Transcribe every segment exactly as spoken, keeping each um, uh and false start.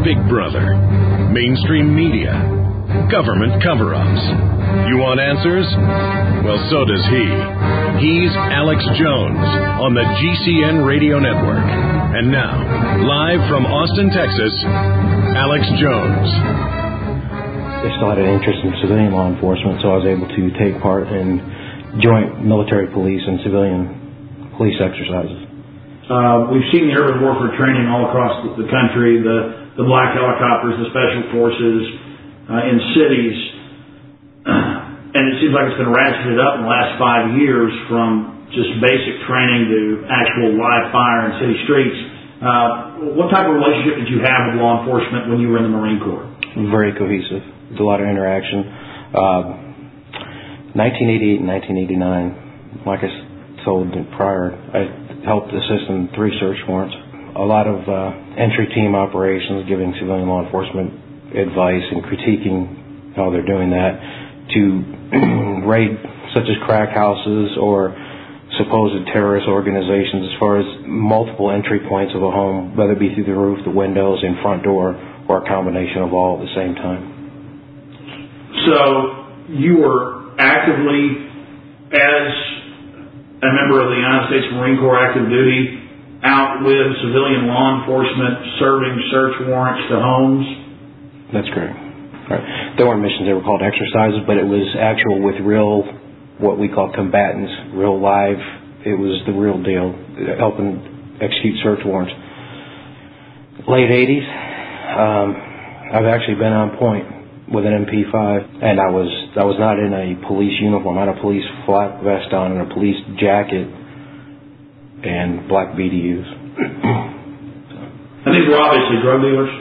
Big Brother, mainstream media, government cover-ups. You want answers? Well, so does he. He's Alex Jones on the G C N Radio Network. And now, live from Austin, Texas, Alex Jones. They still had an interest in civilian law enforcement, so I was able to take part in joint military police and civilian police exercises. Uh, we've seen the urban warfare training all across the, the country, the, the black helicopters, the special forces uh, in cities, uh, and it seems like it's been ratcheted up in the last five years from just basic training to actual live fire in city streets. Uh, what type of relationship did you have with law enforcement when you were in the Marine Corps? Very cohesive. There's a lot of interaction. Uh, nineteen eighty-eight and nineteen eighty-nine, like I told prior, I helped assist in three search warrants. A lot of uh, entry team operations, giving civilian law enforcement advice and critiquing how they're doing that, to raid such as crack houses or supposed terrorist organizations as far as multiple entry points of a home, whether it be through the roof, the windows, and front door, or a combination of all at the same time. So you were actively, as a member of the United States Marine Corps active duty, out with civilian law enforcement, serving search warrants to homes? That's correct. Right. There weren't missions, they were called exercises, but it was actual with real, what we call combatants, real live. It was the real deal, helping execute search warrants. Late eighties, um, I've actually been on point with an M P five, and I was I was not in a police uniform. I had a police flak vest on and a police jacket and black B D Us. And these were obviously drug dealers?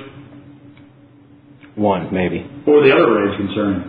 One, maybe. What were the other raids concerning?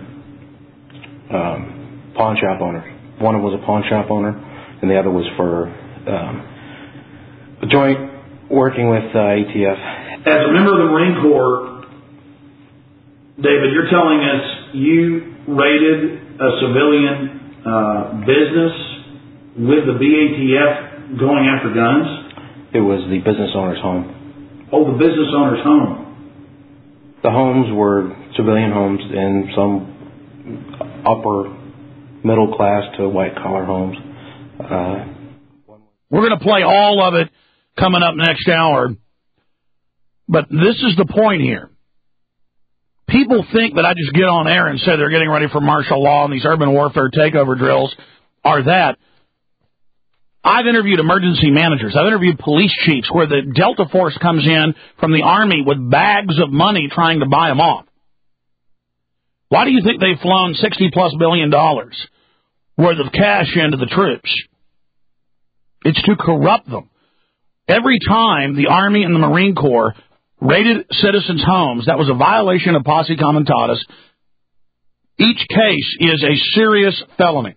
Um, pawn shop owners. One was a pawn shop owner, and the other was for um, a joint working with uh, A T F. As a member of the Marine Corps, David, you're telling us you raided a civilian uh, business with the B A T F going after guns? It was the business owner's home. Oh, the business owner's home. The homes were civilian homes and some upper middle class to white collar homes. Uh, We're going to play all of it coming up next hour. But this is the point here. People think that I just get on air and say they're getting ready for martial law and these urban warfare takeover drills are that. I've interviewed emergency managers. I've interviewed police chiefs where the Delta Force comes in from the Army with bags of money trying to buy them off. Why do you think they've flown sixty plus billion dollars worth of cash into the troops? It's to corrupt them. Every time the Army and the Marine Corps raided citizens' homes, that was a violation of posse comitatus. Each case is a serious felony.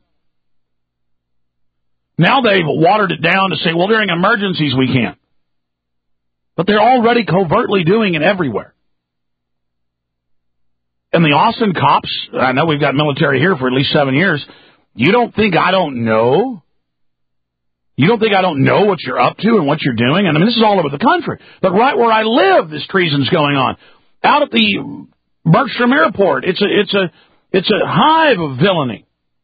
Now they've watered it down to say, well, during emergencies we can't. But they're already covertly doing it everywhere. And the Austin cops, I know we've got military here for at least seven years, you don't think I don't know? You don't think I don't know what you're up to and what you're doing? And I mean, this is all over the country. But right where I live, this treason's going on. Out at the Bergstrom Airport, it's a, it's a, it's a hive of villainy.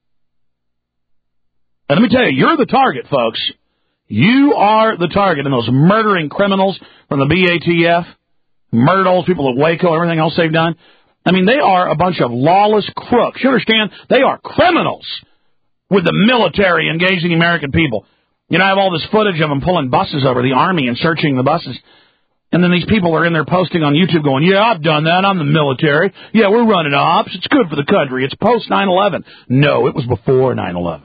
And let me tell you, you're the target, folks. You are the target. And those murdering criminals from the B A T F, murdered all those people at Waco, everything else they've done. I mean, they are a bunch of lawless crooks. You understand? They are criminals with the military engaging the American people. You know, I have all this footage of them pulling buses over the Army and searching the buses. And then these people are in there posting on YouTube going, yeah, I've done that. I'm the military. Yeah, we're running ops. It's good for the country. It's post nine eleven. No, it was before nine eleven.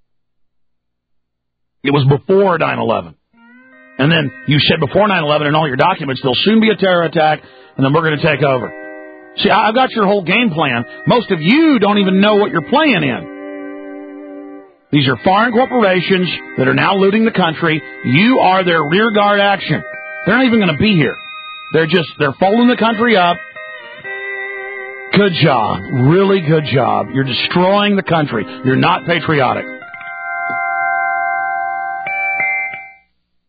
It was before nine eleven. And then you said before nine eleven in all your documents, there'll soon be a terror attack, and then we're going to take over. See, I've got your whole game plan. Most of you don't even know what you're playing in. These are foreign corporations that are now looting the country. You are their rear guard action. They're not even going to be here. They're just, they're folding the country up. Good job. Really good job. You're destroying the country. You're not patriotic.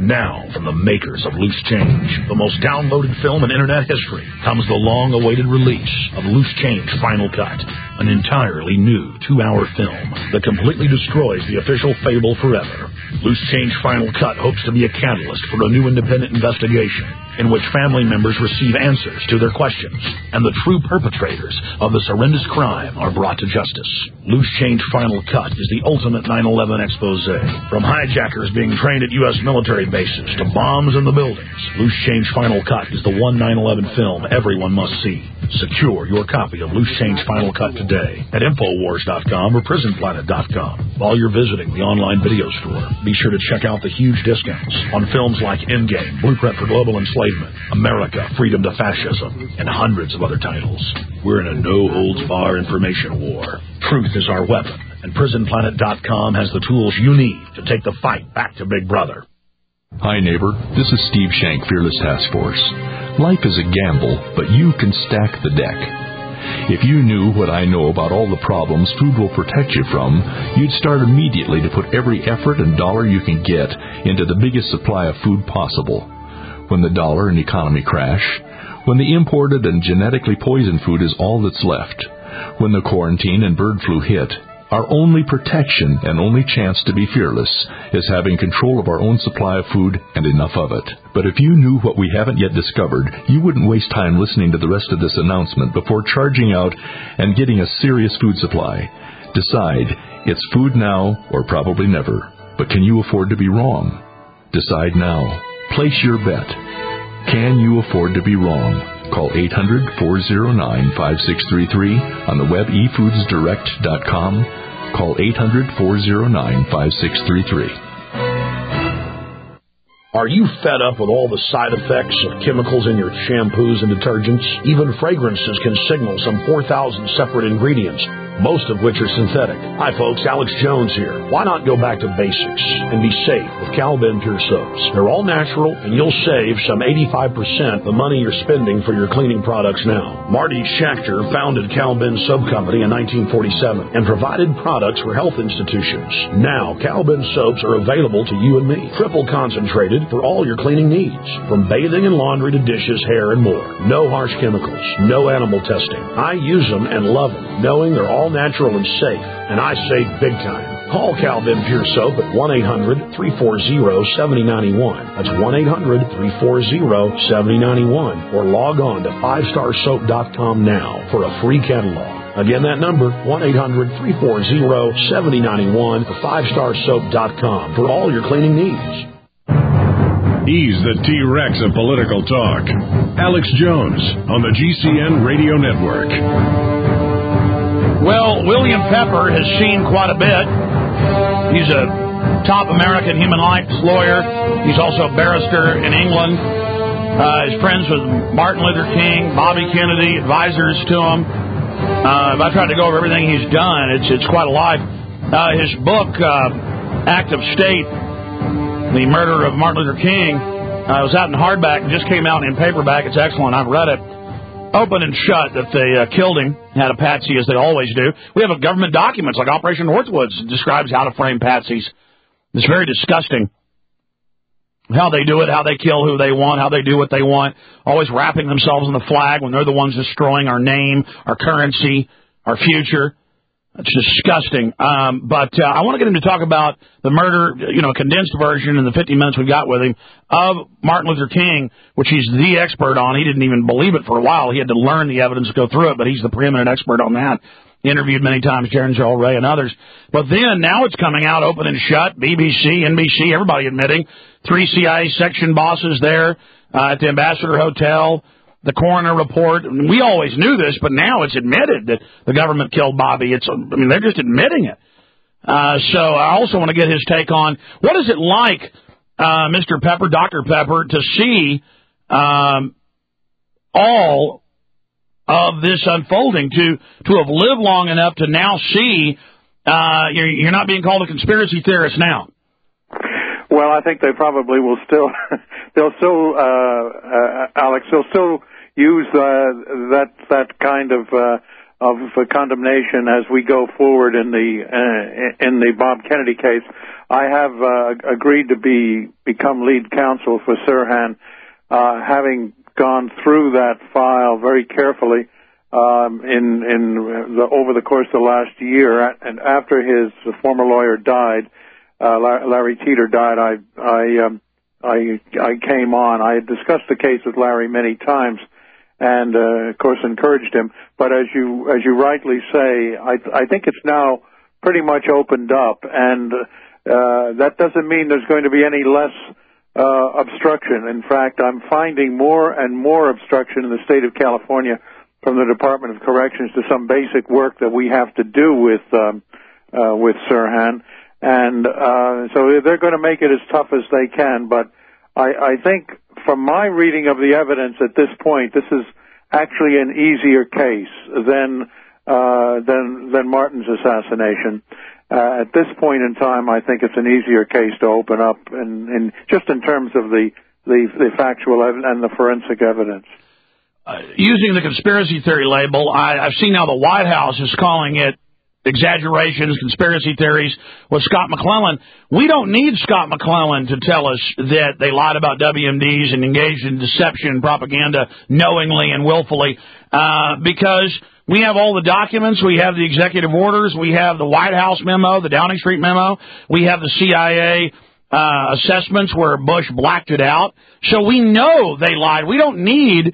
Now, from the makers of Loose Change, the most downloaded film in Internet history, comes the long-awaited release of Loose Change Final Cut, an entirely new two-hour film that completely destroys the official fable forever. Loose Change Final Cut hopes to be a catalyst for a new independent investigation in which family members receive answers to their questions, and the true perpetrators of this horrendous crime are brought to justice. Loose Change Final Cut is the ultimate nine eleven expose. From hijackers being trained at U S military bases to bombs in the buildings, Loose Change Final Cut is the one nine eleven film everyone must see. Secure your copy of Loose Change Final Cut today at Infowars dot com or Prison Planet dot com. While you're visiting the online video store, be sure to check out the huge discounts on films like Endgame, Blueprint for Global Enslavement, America, Freedom to Fascism, and hundreds of other titles. We're in a no-holds-bar information war. Truth is our weapon, and Prison Planet dot com has the tools you need to take the fight back to Big Brother. Hi, neighbor. This is Steve Shank, Fearless Task Force. Life is a gamble, but you can stack the deck. If you knew what I know about all the problems food will protect you from, you'd start immediately to put every effort and dollar you can get into the biggest supply of food possible. When the dollar and economy crash, when the imported and genetically poisoned food is all that's left, when the quarantine and bird flu hit, our only protection and only chance to be fearless is having control of our own supply of food and enough of it. But if you knew what we haven't yet discovered, you wouldn't waste time listening to the rest of this announcement before charging out and getting a serious food supply. Decide, it's food now or probably never. But can you afford to be wrong? Decide now. Place your bet. Can you afford to be wrong? Call eight hundred, four oh nine, five six three three on the web e foods direct dot com. Call eight hundred, four oh nine, five six three three. Are you fed up with all the side effects of chemicals in your shampoos and detergents? Even fragrances can signal some four thousand separate ingredients, most of which are synthetic. Hi folks, Alex Jones here. Why not go back to basics and be safe with Cal Ben Pure Soaps? They're all natural, and you'll save some eighty-five percent the money you're spending for your cleaning products now. Marty Schachter founded Cal Ben Soap Company in nineteen forty-seven and provided products for health institutions. Now, Cal Ben soaps are available to you and me, triple concentrated for all your cleaning needs, from bathing and laundry to dishes, hair, and more. No harsh chemicals, no animal testing. I use them and love them, knowing they're all natural and safe, and I save big time. Call Cal Ben Pure Soap at one eight hundred, three four zero, seven oh nine one. That's one eight hundred, three four zero, seven oh nine one, or log on to five star soap dot com now for a free catalog. Again, that number, one eight hundred, three four zero, seven oh nine one, or five star soap dot com for all your cleaning needs. He's the T-Rex of political talk. Alex Jones on the G C N Radio Network. Well, William Pepper has seen quite a bit. He's a top American human rights lawyer. He's also a barrister in England. Uh, he's friends with Martin Luther King, Bobby Kennedy, advisors to him. Uh, if I tried to go over everything he's done, it's it's quite a life. Uh, his book, uh, Act of State, The Murder of Martin Luther King, uh, was out in hardback and just came out in paperback. It's excellent. I've read it. Open and shut that they uh, killed him, had a patsy as they always do. We have a government documents like Operation Northwoods that describes how to frame patsies. It's very disgusting how they do it, how they kill who they want, how they do what they want, always wrapping themselves in the flag when they're the ones destroying our name, our currency, our future. It's disgusting. Um, but uh, I want to get him to talk about the murder, you know, a condensed version in the fifty minutes we got with him of Martin Luther King, which he's the expert on. He didn't even believe it for a while. He had to learn the evidence to go through it, but he's the preeminent expert on that. He interviewed many times Jaron Joel Ray and others. But then now it's coming out open and shut, B B C, N B C, everybody admitting. Three C I A section bosses there uh, at the Ambassador Hotel. The coroner report. We always knew this, but now it's admitted that the government killed Bobby. It's, I mean, they're just admitting it. Uh, so I also want to get his take on what is it like, uh, Mister Pepper, Doctor Pepper, to see um, all of this unfolding, to to have lived long enough to now see uh, you're, you're not being called a conspiracy theorist now. Well, I think they probably will still, they'll still, uh, uh, Alex, they'll still use uh, that that kind of uh, of uh, condemnation as we go forward in the uh, in the Bob Kennedy case. I have uh, agreed to be become lead counsel for Sirhan, uh, having gone through that file very carefully um, in in the, over the course of the last year. And after his former lawyer died, uh, Larry Teeter died, I I, um, I I came on. I had discussed the case with Larry many times, and uh, of course encouraged him. But as you as you rightly say, I I think it's now pretty much opened up, and uh, that doesn't mean there's going to be any less uh, obstruction. In fact, I'm finding more and more obstruction in the state of California from the Department of Corrections to some basic work that we have to do with um, uh, with Sirhan, and uh, so they're going to make it as tough as they can. But I, I think, from my reading of the evidence at this point, this is actually an easier case than uh, than than Martin's assassination. Uh, at this point in time, I think it's an easier case to open up, in, in just in terms of the the, the factual ev- and the forensic evidence. Uh, using the conspiracy theory label, I, I've seen now the White House is calling it exaggerations, conspiracy theories with Scott McClellan. We don't need Scott McClellan to tell us that they lied about W M Ds and engaged in deception and propaganda knowingly and willfully, uh, because we have all the documents, we have the executive orders, we have the White House memo, the Downing Street memo, we have the C I A uh, assessments where Bush blacked it out. So we know they lied. We don't need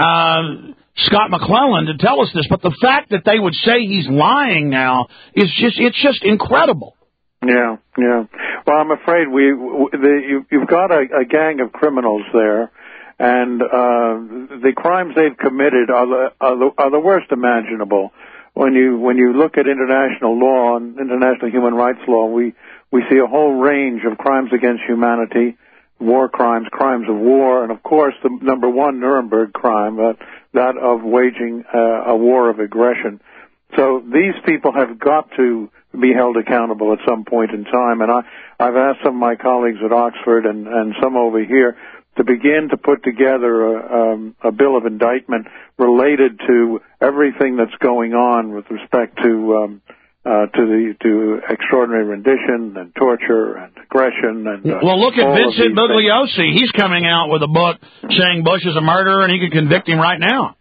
uh Scott McClellan to tell us this, but the fact that they would say he's lying now is just, it's just incredible. Yeah, yeah. Well, I'm afraid we, the, you, you've got a, a gang of criminals there, and uh, the crimes they've committed are the, are the, are the worst imaginable. When you, when you look at international law and international human rights law, we, we see a whole range of crimes against humanity, war crimes, crimes of war, and of course the number one Nuremberg crime, uh, that of waging uh, a war of aggression. So these people have got to be held accountable at some point in time, and I, I've asked some of my colleagues at Oxford and, and some over here to begin to put together a, um, a bill of indictment related to everything that's going on with respect to um, Uh, to the to extraordinary rendition and torture and aggression and uh, well, look at Vincent Bugliosi. He's coming out with a book saying Bush is a murderer, and he could convict him right now.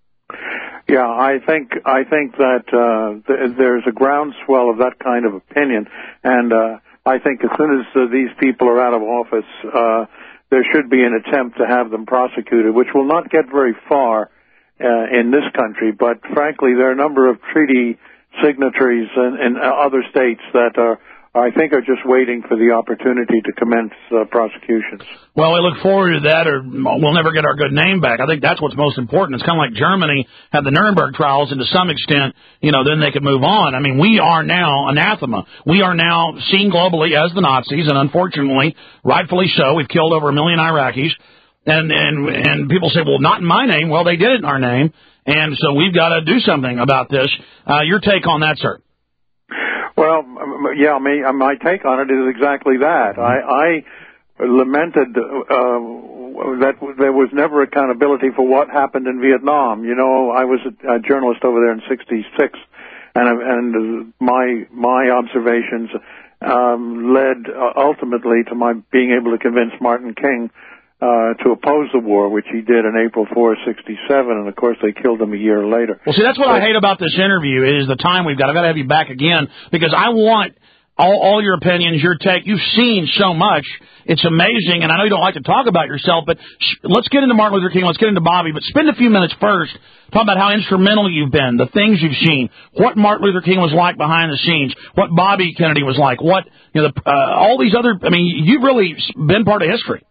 Yeah, I think I think that uh, th- there's a groundswell of that kind of opinion, and uh, I think as soon as uh, these people are out of office, uh, there should be an attempt to have them prosecuted, which will not get very far uh, in this country. But frankly, there are a number of treaty signatories in, in other states that are, I think, are just waiting for the opportunity to commence uh, prosecutions. Well, we look forward to that, or we'll never get our good name back. I think that's what's most important. It's kind of like Germany had the Nuremberg trials, and to some extent, you know, then they could move on. I mean, we are now anathema. We are now seen globally as the Nazis, and unfortunately, rightfully so, we've killed over a million Iraqis. And, and, and people say, well, not in my name. Well, they did it in our name. And so we've got to do something about this. Uh, your take on that, sir? Well, yeah, me, my take on it is exactly that. I, I lamented uh, that there was never accountability for what happened in Vietnam. You know, I was a, a journalist over there in sixty-six, and, and my my observations um, led uh, ultimately to my being able to convince Martin King Uh, to oppose the war, which he did on April fourth, sixty-seven, and of course they killed him a year later. Well, see, that's what but, I hate about this interview is the time we've got. I've got to have you back again because I want all, all your opinions, your take. You've seen so much. It's amazing, and I know you don't like to talk about yourself, but sh- let's get into Martin Luther King. Let's get into Bobby, but spend a few minutes first talking about how instrumental you've been, the things you've seen, what Martin Luther King was like behind the scenes, what Bobby Kennedy was like, what, you know, the, uh, all these other, I mean, you've really been part of history.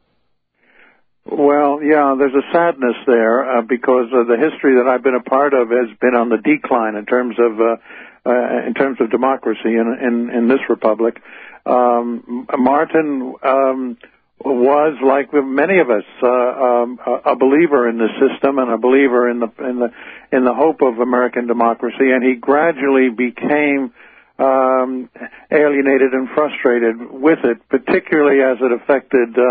Well, yeah, there's a sadness there uh, because uh, the history that I've been a part of has been on the decline in terms of uh, uh, in terms of democracy in in, in this republic. Um, Martin um, was, like many of us, uh, um, a believer in the system and a believer in the in the in the hope of American democracy, and he gradually became um, alienated and frustrated with it, particularly as it affected Uh,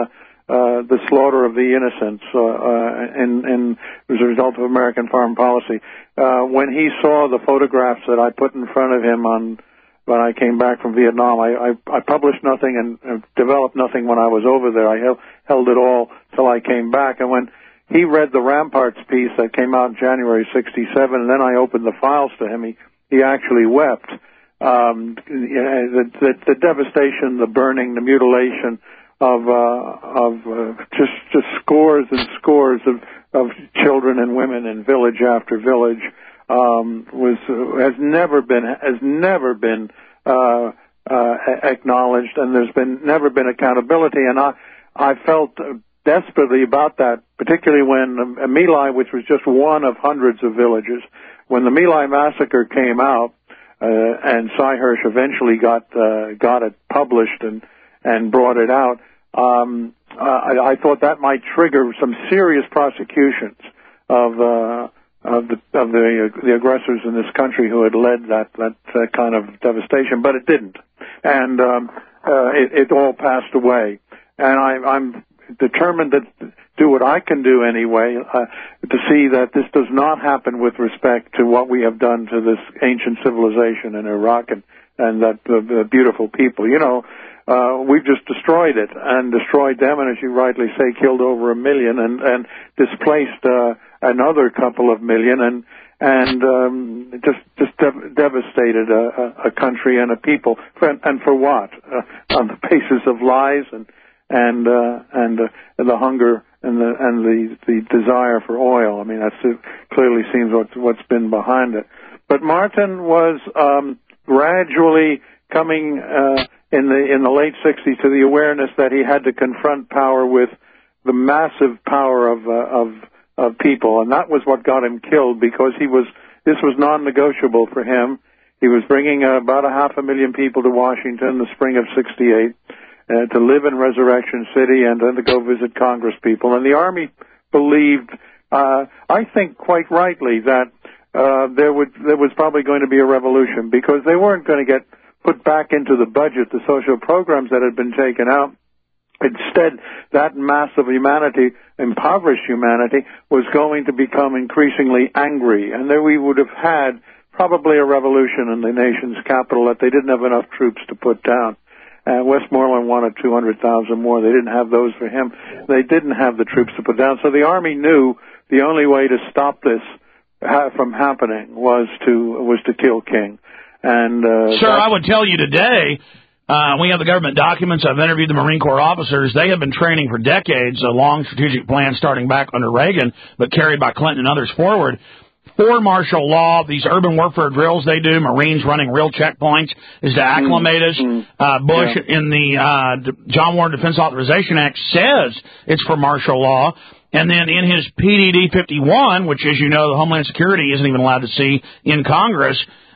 uh, the slaughter of the innocents uh, uh, in, in, as a result of American foreign policy. Uh, when he saw the photographs that I put in front of him on when I came back from Vietnam, I, I, I published nothing and uh, developed nothing when I was over there. I held, held it all till I came back. And when he read the Ramparts piece that came out in January sixty-seven, and then I opened the files to him, he, he actually wept. Um, the, the, the devastation, the burning, the mutilation of uh, of uh, just just scores and scores of, of children and women in village after village um, was uh, has never been has never been uh, uh, acknowledged, and there's been never been accountability. And I I felt desperately about that, particularly when uh, My Lai, which was just one of hundreds of villages, when the My Lai massacre came out. Uh, and Cy Hirsch eventually got uh, got it published and and brought it out. Um, I, I thought that might trigger some serious prosecutions of uh, of the of the uh, the aggressors in this country who had led that that uh, kind of devastation, but it didn't, and um, uh, it, it all passed away. And I, I'm determined to do what I can do anyway uh, to see that this does not happen with respect to what we have done to this ancient civilization in Iraq and, and that uh, the beautiful people. You know, uh, we've just destroyed it and destroyed them, and as you rightly say, killed over a million and, and displaced uh, another couple of million and and um, just just dev- devastated a, a country and a people. For, and for what? Uh, on the basis of lies and and uh, and, uh, and the hunger and the and the, the desire for oil. I mean, that clearly seems what's what's been behind it. But Martin was um, gradually coming uh, in the in the late sixties to the awareness that he had to confront power with the massive power of uh, of of people, and that was what got him killed, because he was this was non-negotiable for him. He was bringing uh, about a half a million people to Washington in the spring of sixty-eight. Uh, to live in Resurrection City and then to go visit Congress people. And the Army believed, uh, I think quite rightly, that uh, there would there was probably going to be a revolution, because they weren't going to get put back into the budget, the social programs that had been taken out. Instead, that mass of humanity, impoverished humanity, was going to become increasingly angry, and then we would have had probably a revolution in the nation's capital that they didn't have enough troops to put down. Uh, Westmoreland wanted two hundred thousand more. They didn't have those for him. They didn't have the troops to put down. So the Army knew the only way to stop this ha- from happening was to was to kill King. And uh, Sir, I would tell you today, uh, we have the government documents. I've interviewed the Marine Corps officers. They have been training for decades, a long strategic plan starting back under Reagan, but carried by Clinton and others forward. For martial law, these urban warfare drills they do, Marines running real checkpoints, is to acclimate us. Mm-hmm. Uh, Bush, yeah. in the uh, John Warren Defense Authorization Act, says it's for martial law. And then in his P D D fifty-one, which, as you know, the Homeland Security isn't even allowed to see in Congress,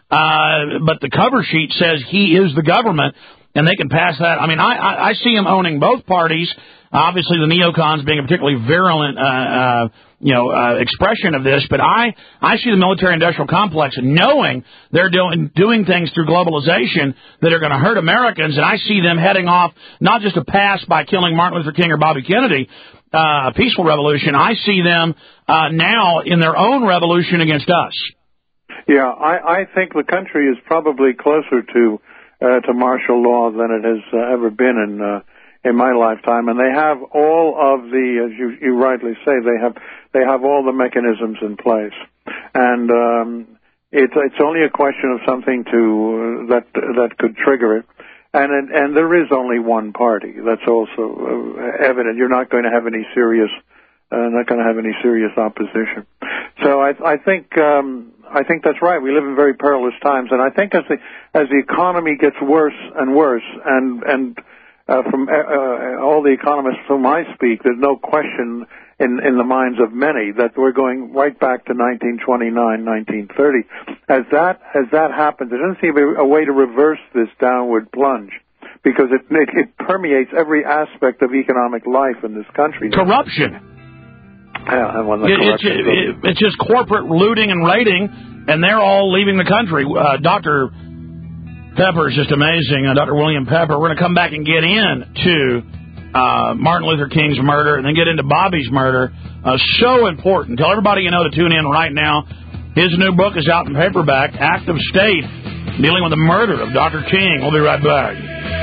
uh, but the cover sheet says he is the government, and they can pass that. I mean, I, I, I see him owning both parties. Obviously, the neocons being a particularly virulent, uh, uh, you know, uh, expression of this. But I, I see the military-industrial complex knowing they're doing doing things through globalization that are going to hurt Americans, and I see them heading off not just to pass by killing Martin Luther King or Bobby Kennedy, uh, a peaceful revolution. I see them uh, now in their own revolution against us. Yeah, I, I think the country is probably closer to uh, to martial law than it has uh, ever been in. Uh, in my lifetime, and they have all of the, as you, you rightly say, they have they have all the mechanisms in place, and um, it's it's only a question of something to uh, that that could trigger it, and and, and there is only one party. That's also uh, evident. You're not going to have any serious, uh, not going to have any serious opposition. So I, I think um, I think that's right. We live in very perilous times, and I think as the as the economy gets worse and worse, and and Uh, from uh, uh, all the economists whom I speak, there's no question in, in the minds of many that we're going right back to nineteen twenty-nine, nineteen thirty. As that as that happens, there doesn't seem to be a way to reverse this downward plunge, because it, it, it permeates every aspect of economic life in this country. Corruption. Yeah, and when the it, corruption it, it, it's just corporate looting and raiding, and they're all leaving the country. Uh, Doctor Pepper is just amazing. Uh, Doctor William Pepper. We're going to come back and get into uh, Martin Luther King's murder, and then get into Bobby's murder. Uh, so important. Tell everybody you know to tune in right now. His new book is out in paperback, Act of State, dealing with the murder of Doctor King. We'll be right back.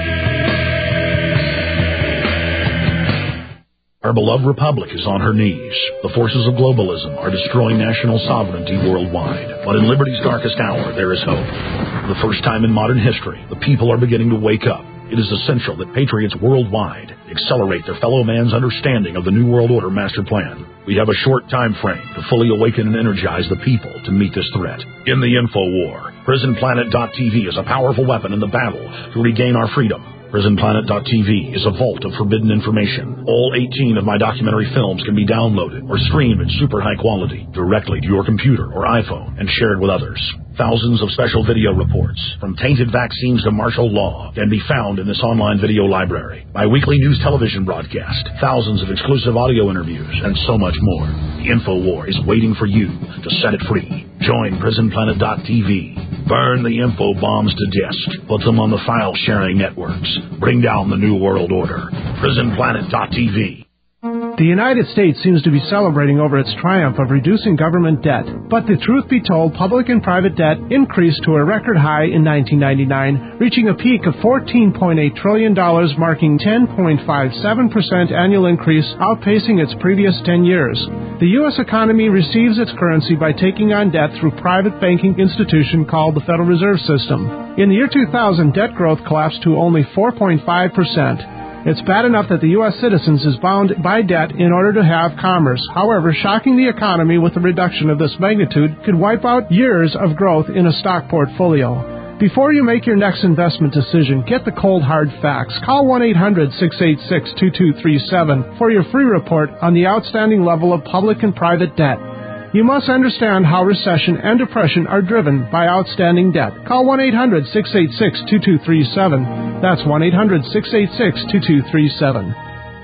Our beloved republic is on her knees. The forces of globalism are destroying national sovereignty worldwide. But in liberty's darkest hour, there is hope. For the first time in modern history, the people are beginning to wake up. It is essential that patriots worldwide accelerate their fellow man's understanding of the New World Order master plan. We have a short time frame to fully awaken and energize the people to meet this threat. In the info war, prison planet dot t v is a powerful weapon in the battle to regain our freedom. prison planet dot t v is a vault of forbidden information. All eighteen of my documentary films can be downloaded or streamed in super high quality directly to your computer or iPhone and shared with others. Thousands of special video reports, from tainted vaccines to martial law, can be found in this online video library. My weekly news television broadcast, thousands of exclusive audio interviews, and so much more. The InfoWar is waiting for you to set it free. Join prison planet dot t v. Burn the info bombs to disk. Put them on the file-sharing networks. Bring down the New World Order. prison planet dot t v. The United States seems to be celebrating over its triumph of reducing government debt. But the truth be told, public and private debt increased to a record high in nineteen ninety-nine, reaching a peak of fourteen point eight trillion dollars, marking ten point five seven percent annual increase, outpacing its previous ten years. The U S economy receives its currency by taking on debt through a private banking institution called the Federal Reserve System. In the year two thousand, debt growth collapsed to only four point five percent. It's bad enough that the U S citizens is bound by debt in order to have commerce. However, shocking the economy with a reduction of this magnitude could wipe out years of growth in a stock portfolio. Before you make your next investment decision, get the cold hard facts. Call one eight hundred six eight six two two three seven for your free report on the outstanding level of public and private debt. You must understand how recession and depression are driven by outstanding debt. Call one eight hundred six eight six two two three seven. That's one eight hundred six eight six two two three seven.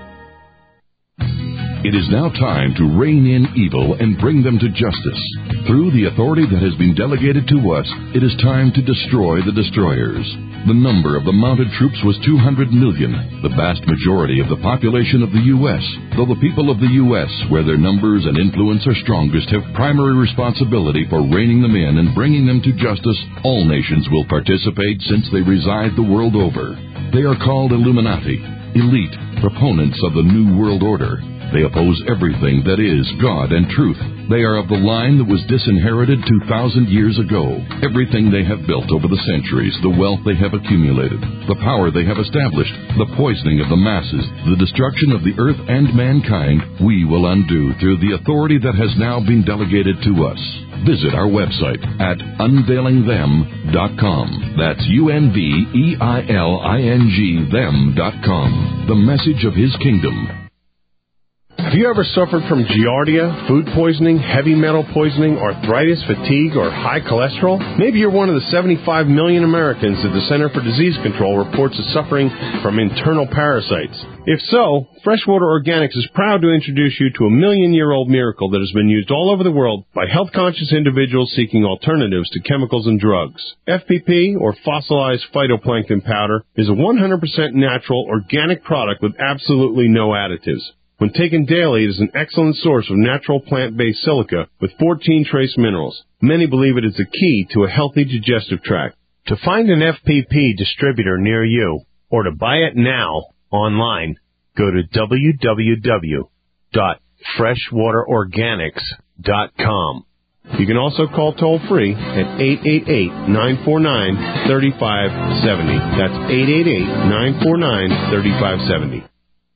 It is now time to rein in evil and bring them to justice. Through the authority that has been delegated to us, it is time to destroy the destroyers. The number of the mounted troops was two hundred million, the vast majority of the population of the U S Though the people of the U S, where their numbers and influence are strongest, have primary responsibility for reining them in and bringing them to justice, all nations will participate since they reside the world over. They are called Illuminati, elite, proponents of the New World Order. They oppose everything that is God and truth. They are of the line that was disinherited two thousand years ago. Everything they have built over the centuries, the wealth they have accumulated, the power they have established, the poisoning of the masses, the destruction of the earth and mankind, we will undo through the authority that has now been delegated to us. Visit our website at unveiling them dot com. That's U N V E I L I N G them dot com. The message of His kingdom. Have you ever suffered from giardia, food poisoning, heavy metal poisoning, arthritis, fatigue, or high cholesterol? Maybe you're one of the seventy-five million Americans that the Center for Disease Control reports as suffering from internal parasites. If so, Freshwater Organics is proud to introduce you to a million-year-old miracle that has been used all over the world by health-conscious individuals seeking alternatives to chemicals and drugs. F P P, or fossilized phytoplankton powder, is a one hundred percent natural, organic product with absolutely no additives. When taken daily, it is an excellent source of natural plant-based silica with fourteen trace minerals. Many believe it is the key to a healthy digestive tract. To find an F P P distributor near you, or to buy it now online, go to w w w dot freshwater organics dot com. You can also call toll-free at eight eight eight, nine four nine, three five seven zero. That's eight eight eight, nine four nine, three five seven zero.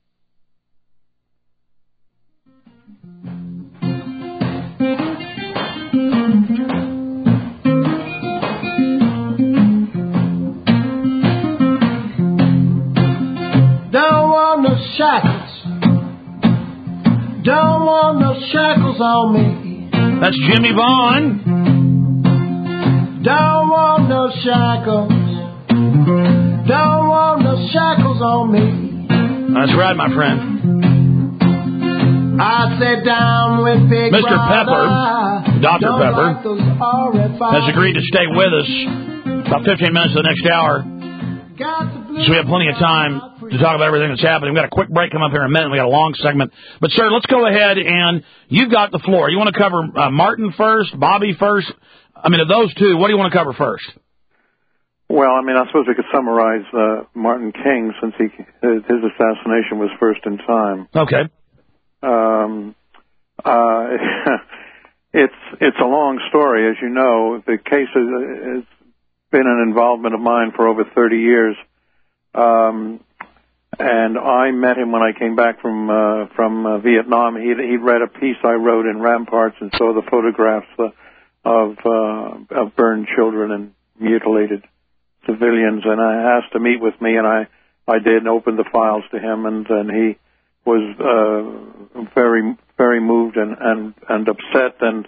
Shackles. Don't want no shackles on me. That's Jimmy Vaughn. Don't want no shackles. Don't want no shackles on me. That's right, my friend. I sat down with Big Mister Brother. Pepper, Doctor Pepper, like has agreed to stay with us about fifteen minutes of the next hour. So we have plenty of time to talk about everything that's happening. We've got a quick break coming up here in a minute. We got a long segment. But, sir, let's go ahead, and you've got the floor. You want to cover uh, Martin first, Bobby first? I mean, of those two, what do you want to cover first? Well, I mean, I suppose we could summarize uh, Martin King, since he his assassination was first in time. Okay. Um, uh, it's it's a long story, as you know. The case has, has been an involvement of mine for over thirty years. Um, and I met him when I came back from uh, from uh, Vietnam. He'd, he'd read a piece I wrote in Ramparts and saw the photographs uh, of uh, of burned children and mutilated civilians, and I asked to meet with me, and I, I did, and opened the files to him, and, and he was uh, very very moved and, and, and upset, and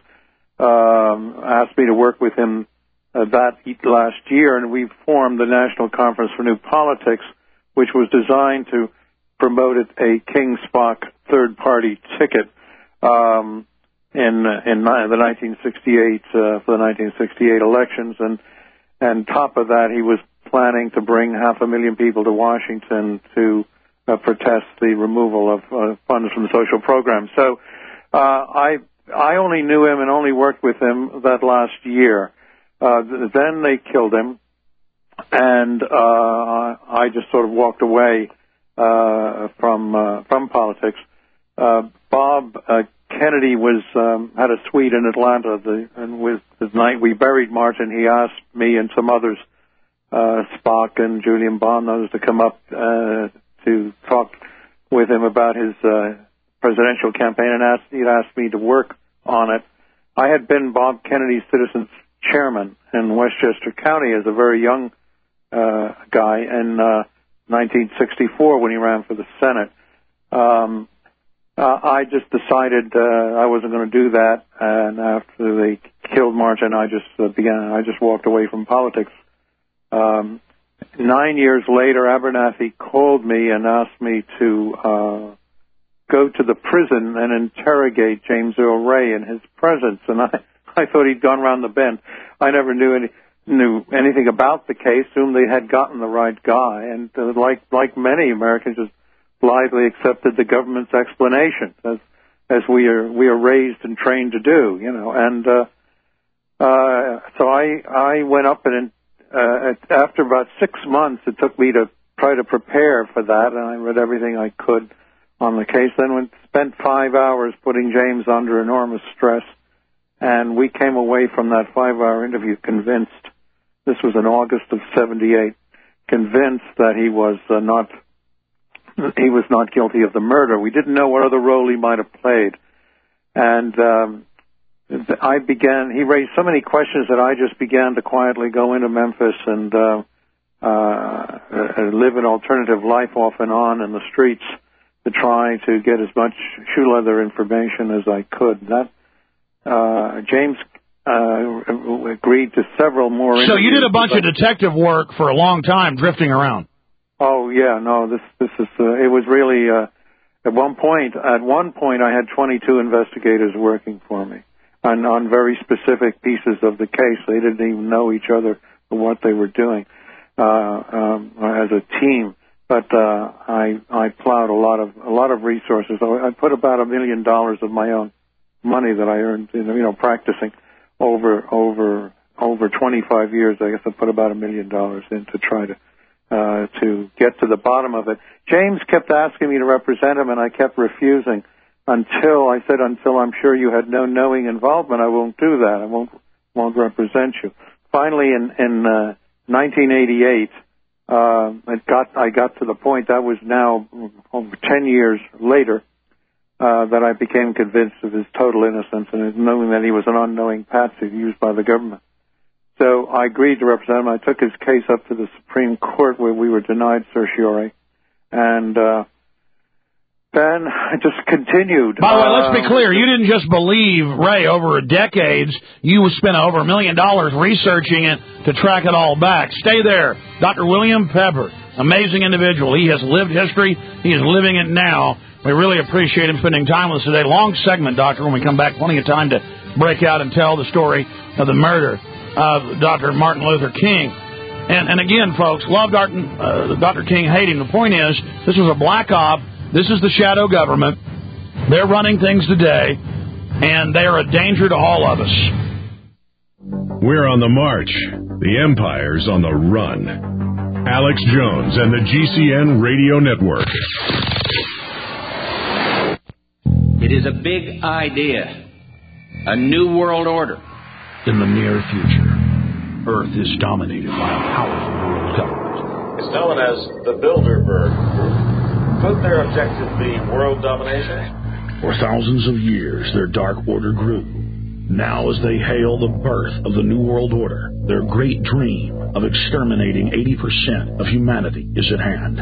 um, asked me to work with him uh, that last year, and we formed the National Conference for New Politics, which was designed to promote a King Spock third-party ticket um, in in the nineteen sixty-eight uh, for the nineteen sixty-eight elections, and and top of that, he was planning to bring half a million people to Washington to uh, protest the removal of uh, funds from social programs. So uh, I I only knew him and only worked with him that last year. Uh, then they killed him, and uh, I just sort of walked away uh, from uh, from politics. Uh, Bob uh, Kennedy was um, had a suite in Atlanta, the, and with the night we buried Martin, he asked me and some others, uh, Spock and Julian Bond, others, to come up uh, to talk with him about his uh, presidential campaign, and asked, he'd asked me to work on it. I had been Bob Kennedy's Citizens Chairman in Westchester County as a very young uh, guy in uh, nineteen sixty-four when he ran for the Senate. Um, Uh, I just decided uh, I wasn't going to do that, and after they killed Martin, I just uh, began. I just walked away from politics. Um, nine years later, Abernathy called me and asked me to uh, go to the prison and interrogate James Earl Ray in his presence, and I, I thought he'd gone round the bend. I never knew any, knew anything about the case. Assumed they had gotten the right guy, and uh, like like many Americans, just blithely accepted the government's explanation, as as we are we are raised and trained to do, you know. And uh, uh, so I I went up, and uh, after about six months, it took me to try to prepare for that, and I read everything I could on the case. Then we spent five hours putting James under enormous stress, and we came away from that five-hour interview convinced. This was in August of seventy-eight, convinced that he was uh, not. He was not guilty of the murder. We didn't know what other role he might have played. And um, I began, he raised so many questions that I just began to quietly go into Memphis and uh, uh, live an alternative life off and on in the streets to try to get as much shoe leather information as I could. That uh, James uh, agreed to several more interviews. So you did a bunch of detective work for a long time, drifting around. Oh yeah, no. This this is uh, it was really uh, at one point. At one point, I had twenty-two investigators working for me on on very specific pieces of the case. They didn't even know each other or what they were doing uh, um, as a team. But uh, I I plowed a lot of a lot of resources. I put about a million dollars of my own money that I earned, you know, practicing over over over twenty-five years. I guess I put about a million dollars in to try to. Uh, to get to the bottom of it. James kept asking me to represent him, and I kept refusing until I said, until I'm sure you had no knowing involvement, I won't do that. I won't won't represent you. Finally, in, in uh, nineteen eighty-eight, uh, it got I got to the point, that was now over ten years later, uh, that I became convinced of his total innocence and knowing that he was an unknowing patsy used by the government. So I agreed to represent him. I took his case up to the Supreme Court, where we were denied certiorari. And uh, then I just continued. By the way, let's uh, be clear. You didn't just believe Ray over decades. You spent over a million dollars researching it to track it all back. Stay there. Doctor William Pepper, amazing individual. He has lived history. He is living it now. We really appreciate him spending time with us today. Long segment, Doctor. When we come back, plenty of time to break out and tell the story of the murder of Doctor Martin Luther King. And, and again, folks, love Doctor Uh, Doctor King, hate him. The point is, this was a black op. This is the shadow government. They're running things today, and they are a danger to all of us. We're on the march. The empire's on the run. Alex Jones and the G C N Radio Network. It is a big idea. A new world order. In the near future, Earth is dominated by a powerful world government. It's known as the Bilderberg Group. Could their objective be world domination? For thousands of years, their dark order grew. Now, as they hail the birth of the New World Order, their great dream of exterminating eighty percent of humanity is at hand.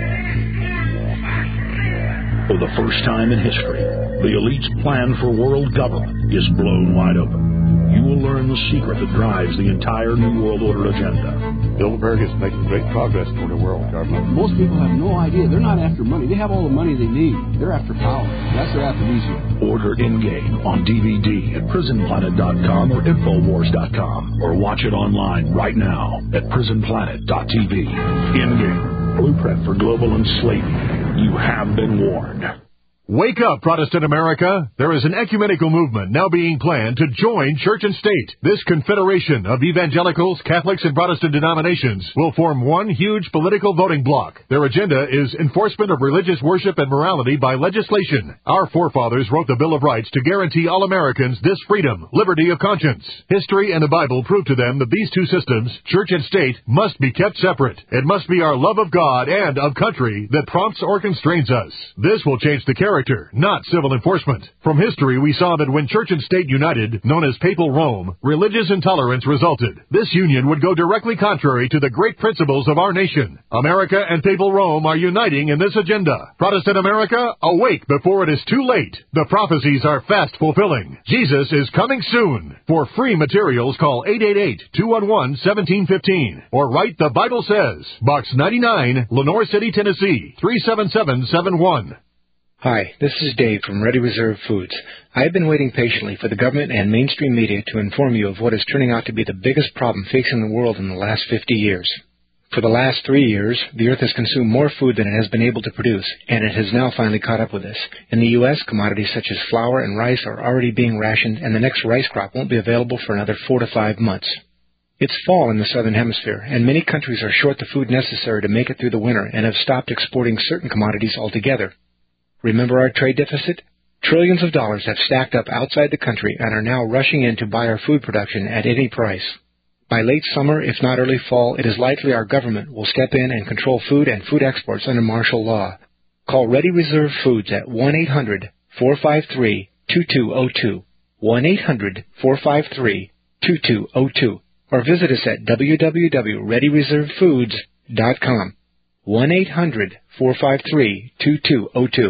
For the first time in history, the elite's plan for world government is blown wide open. You will learn the secret that drives the entire New World Order agenda. Bilderberg is making great progress toward a world government. Most people have no idea. They're not after money. They have all the money they need. They're after power. That's their aphrodisiac. Order In-Game on D V D at prison planet dot com or infowars dot com, or watch it online right now at prison planet dot t v. In-Game, blueprint for global enslavement. You have been warned. Wake up, Protestant America. There is an ecumenical movement now being planned to join church and state. This confederation of evangelicals, Catholics, and Protestant denominations will form one huge political voting bloc. Their agenda is enforcement of religious worship and morality by legislation. Our forefathers wrote the Bill of Rights to guarantee all Americans this freedom, liberty of conscience. History and the Bible prove to them that these two systems, church and state, must be kept separate. It must be our love of God and of country that prompts or constrains us. This will change the character, not civil enforcement. From history, we saw that when church and state united, known as Papal Rome, religious intolerance resulted. This union would go directly contrary to the great principles of our nation. America and Papal Rome are uniting in this agenda. Protestant America, awake before it is too late. The prophecies are fast fulfilling. Jesus is coming soon. For free materials, call eight eight eight, two one one, one seven one five or write The Bible Says, Box ninety-nine, Lenore City, Tennessee, three seven seven seven one. Hi, this is Dave from Ready Reserve Foods. I have been waiting patiently for the government and mainstream media to inform you of what is turning out to be the biggest problem facing the world in the last fifty years. For the last three years, the Earth has consumed more food than it has been able to produce, and it has now finally caught up with us. In the U S, commodities such as flour and rice are already being rationed, and the next rice crop won't be available for another four to five months. It's fall in the Southern Hemisphere, and many countries are short the food necessary to make it through the winter and have stopped exporting certain commodities altogether. Remember our trade deficit? Trillions of dollars have stacked up outside the country and are now rushing in to buy our food production at any price. By late summer, if not early fall, it is likely our government will step in and control food and food exports under martial law. Call Ready Reserve Foods at one eight hundred, four five three, two two zero two, one eight hundred, four five three, two two zero two, or visit us at w w w dot ready reserve foods dot com. one eight hundred, four five three, two two zero two.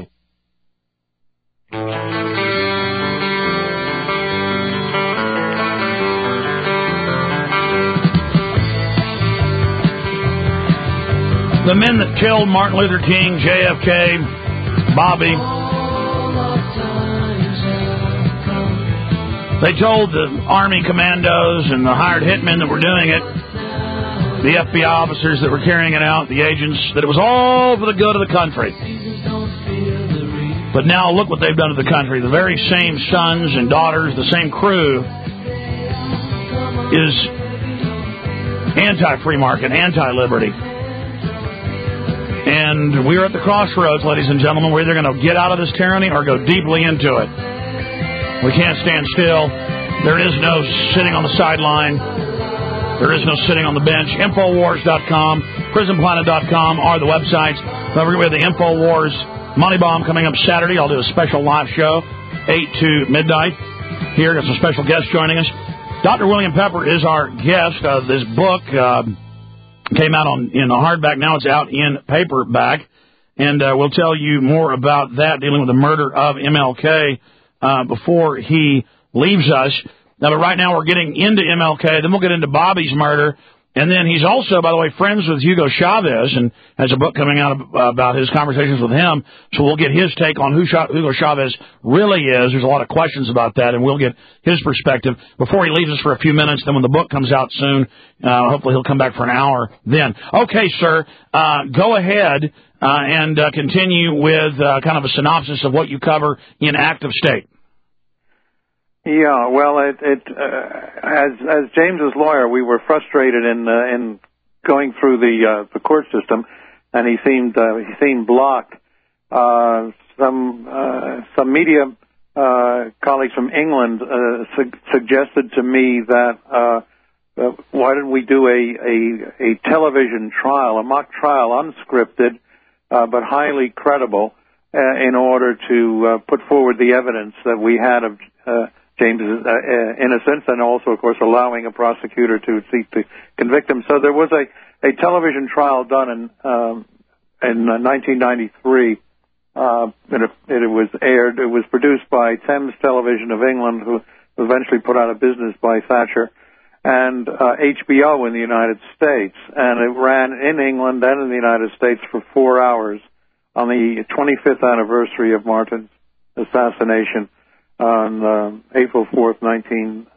The men that killed Martin Luther King, J F K, Bobby, they told the Army commandos and the hired hitmen that were doing it, the F B I officers that were carrying it out, the agents, that it was all for the good of the country. But now look what they've done to the country. The very same sons and daughters, the same crew, is anti-free market, anti-liberty. And we're at the crossroads, ladies and gentlemen. We're either going to get out of this tyranny or go deeply into it. We can't stand still. There is no sitting on the sideline. There is no sitting on the bench. Infowars dot com, prison planet dot com are the websites. Don't forget we have the Infowars Money Bomb coming up Saturday. I'll do a special live show, eight to midnight. Here, got some special guests joining us. Doctor William Pepper is our guest. Uh, this book uh, came out on in a hardback. Now it's out in paperback. And uh, we'll tell you more about that, dealing with the murder of M L K uh, before he leaves us. Now, but right now we're getting into M L K. Then we'll get into Bobby's murder. And then he's also, by the way, friends with Hugo Chavez and has a book coming out about his conversations with him. So we'll get his take on who Hugo Chavez really is. There's a lot of questions about that, and we'll get his perspective before he leaves us for a few minutes. Then when the book comes out soon, uh, hopefully he'll come back for an hour then. Okay, sir, uh, go ahead uh, and uh, continue with uh, kind of a synopsis of what you cover in Active State. Yeah, well, it, it uh, as as James's lawyer, we were frustrated in uh, in going through the uh, the court system, and he seemed uh, he seemed blocked. Uh, some uh, some media uh, colleagues from England uh, su- suggested to me that uh, uh, why didn't we do a, a a television trial, a mock trial, unscripted uh, but highly credible, uh, in order to uh, put forward the evidence that we had of uh, James' uh, innocence, and also, of course, allowing a prosecutor to seek to convict him. So there was a, a television trial done in um, in uh, nineteen ninety-three, uh, and it, it was aired. It was produced by Thames Television of England, who eventually put out of business by Thatcher, and uh, H B O in the United States. And it ran in England and in the United States for four hours on the twenty-fifth anniversary of Martin's assassination on uh, April fourth, nineteen